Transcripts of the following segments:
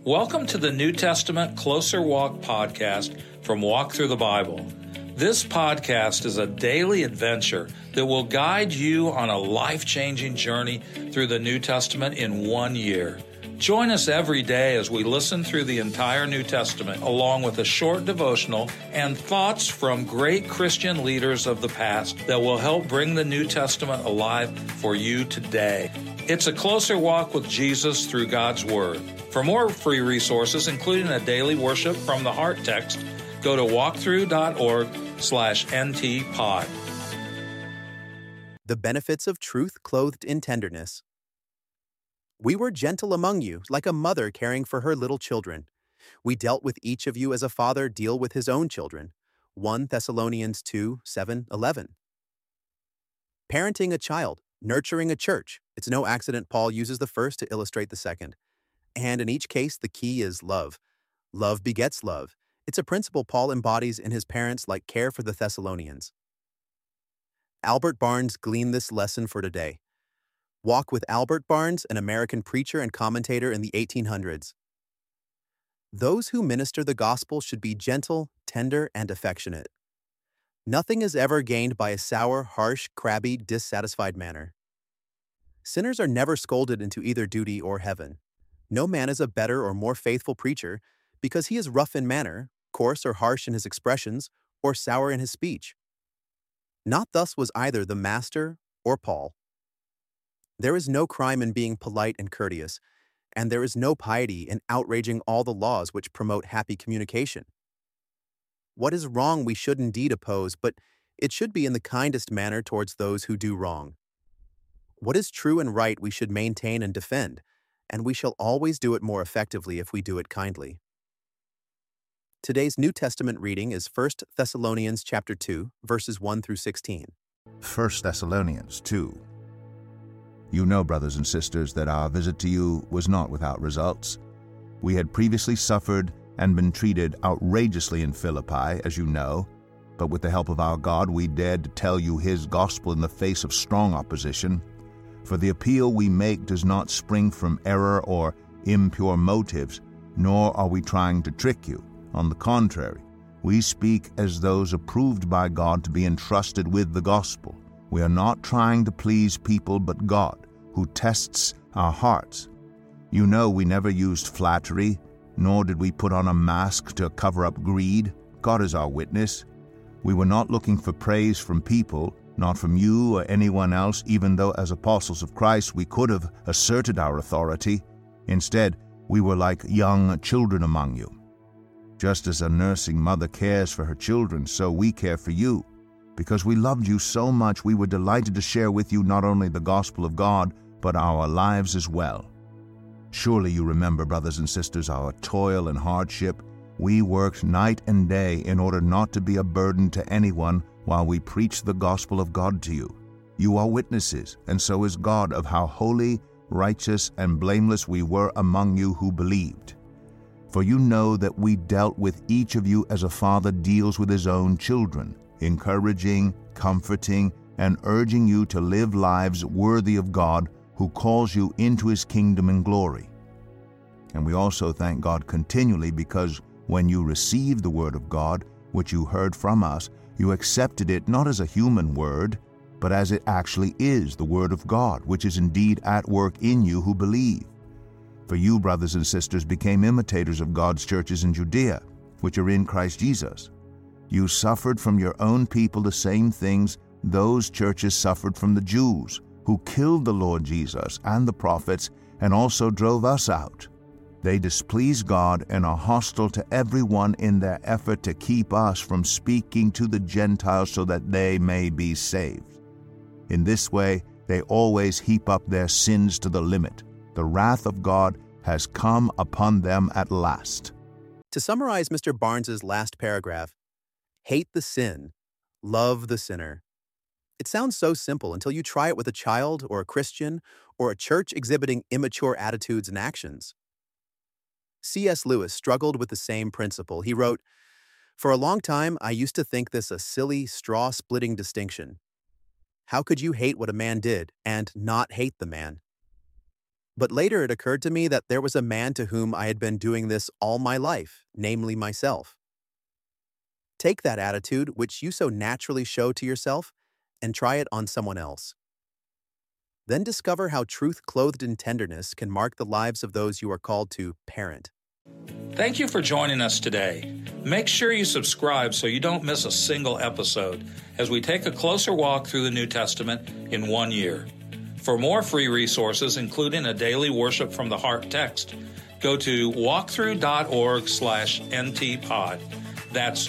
Welcome to the New Testament Closer Walk podcast from Walk Through the Bible. This podcast is a daily adventure that will guide you on a life-changing journey through the New Testament in 1 year. Join us every day as we listen through the entire New Testament, along with a short devotional and thoughts from great Christian leaders of the past that will help bring the New Testament alive for you today. It's a closer walk with Jesus through God's Word. For more free resources, including a daily worship from the Heart text, go to walkthrough.org/ntpod. The benefits of truth clothed in tenderness. We were gentle among you, like a mother caring for her little children. We dealt with each of you as a father deal with his own children. 1 Thessalonians 2:7-11. Parenting a child, nurturing a church. It's no accident Paul uses the first to illustrate the second. And in each case, the key is love. Love begets love. It's a principle Paul embodies in his parents like care for the Thessalonians. Albert Barnes gleaned this lesson for today. Walk with Albert Barnes, an American preacher and commentator in the 1800s. Those who minister the gospel should be gentle, tender, and affectionate. Nothing is ever gained by a sour, harsh, crabby, dissatisfied manner. Sinners are never scolded into either duty or heaven. No man is a better or more faithful preacher because he is rough in manner, coarse or harsh in his expressions, or sour in his speech. Not thus was either the Master or Paul. There is no crime in being polite and courteous, and there is no piety in outraging all the laws which promote happy communication. What is wrong we should indeed oppose, but it should be in the kindest manner towards those who do wrong. What is true and right we should maintain and defend, and we shall always do it more effectively if we do it kindly. Today's New Testament reading is 1 Thessalonians chapter 2, verses 1-16. 1 Thessalonians 2. You know, brothers and sisters, that our visit to you was not without results. We had previously suffered and been treated outrageously in Philippi, as you know, but with the help of our God we dared to tell you his gospel in the face of strong opposition. For the appeal we make does not spring from error or impure motives, nor are we trying to trick you. On the contrary, we speak as those approved by God to be entrusted with the gospel. We are not trying to please people but God, who tests our hearts. You know we never used flattery, nor did we put on a mask to cover up greed. God is our witness. We were not looking for praise from people, not from you or anyone else, even though as apostles of Christ we could have asserted our authority. Instead, we were like young children among you. Just as a nursing mother cares for her children, so we care for you. Because we loved you so much, we were delighted to share with you not only the gospel of God, but our lives as well. Surely you remember, brothers and sisters, our toil and hardship. We worked night and day in order not to be a burden to anyone while we preach the gospel of God to you. You are witnesses, and so is God, of how holy, righteous, and blameless we were among you who believed. For you know that we dealt with each of you as a father deals with his own children, encouraging, comforting, and urging you to live lives worthy of God, who calls you into his kingdom and glory. And we also thank God continually because when you received the word of God, which you heard from us, you accepted it not as a human word, but as it actually is, the word of God, which is indeed at work in you who believe. For you, brothers and sisters, became imitators of God's churches in Judea, which are in Christ Jesus. You suffered from your own people the same things those churches suffered from the Jews, who killed the Lord Jesus and the prophets, and also drove us out. They displease God and are hostile to everyone in their effort to keep us from speaking to the Gentiles so that they may be saved. In this way, they always heap up their sins to the limit. The wrath of God has come upon them at last. To summarize Mr. Barnes's last paragraph, hate the sin, love the sinner. It sounds so simple until you try it with a child or a Christian or a church exhibiting immature attitudes and actions. C.S. Lewis struggled with the same principle. He wrote, "For a long time, I used to think this a silly, straw-splitting distinction. How could you hate what a man did and not hate the man? But later it occurred to me that there was a man to whom I had been doing this all my life, namely myself. Take that attitude, which you so naturally show to yourself, and try it on someone else. Then discover how truth clothed in tenderness can mark the lives of those you are called to parent. Thank you for joining us today. Make sure you subscribe so you don't miss a single episode as we take a closer walk through the New Testament in 1 year. For more free resources, including a daily Worship from the Heart text, go to walkthrough.org/ntpod. That's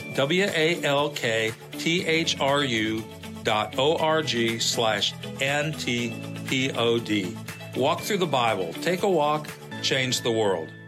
walkthrough.org/ntpod. Walk through the Bible. Take a walk. Change the world.